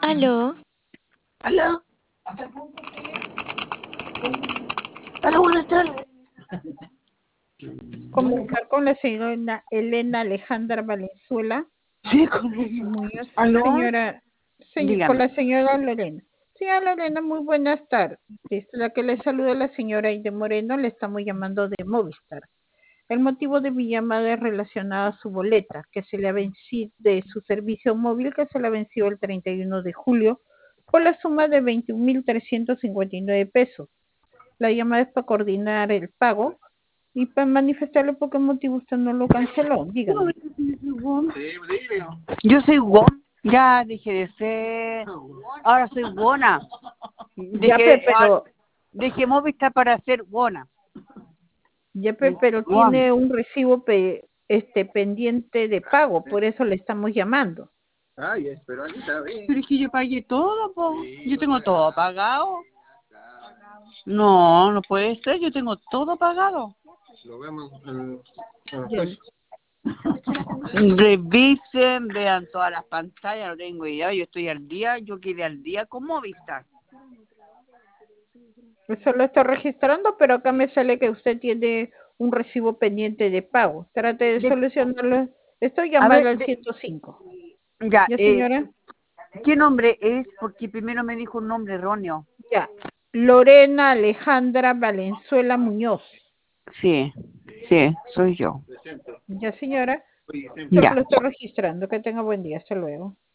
Aló, Aló, aló, buenas tardes. Conversar con la señora Elena Alejandra Valenzuela Sí, con ella. Muñoz. Aló, Con dígame. la señora Lorena. Señora Lorena, muy buenas tardes. Desde la que le saluda la señora Aide Moreno, le estamos llamando de Movistar. El motivo de mi llamada es relacionada a su boleta, que se le ha vencido de su servicio móvil, que se le ha vencido el 31 de julio, por la suma de 21.359 pesos. La llamada es para coordinar el pago y para manifestarle por qué motivo usted no lo canceló. Dígame. Yo soy Won, ya dejé de ser. Ahora soy Wona. Dejé Movistar para ser Wona. Pero tiene un recibo pendiente de pago, por eso le estamos llamando. Pero es que yo pagué todo, po. Yo tengo todo pagado. No, no puede ser, yo tengo todo pagado. Lo vemos en Bien. Revisen, vean todas las pantallas, no tengo idea, yo estoy al día, yo quedé al día con Movistar. Eso lo estoy registrando, pero acá me sale que usted tiene un recibo pendiente de pago. Trate de solucionarlo. Estoy llamando al 105. Ya, ¿Ya, señora? ¿qué nombre es? Porque primero me dijo un nombre erróneo. Ya. Lorena Alejandra Valenzuela Muñoz. Sí, soy yo. ¿Ya, señora? Ya. Lo estoy registrando. Que tenga buen día. Hasta luego.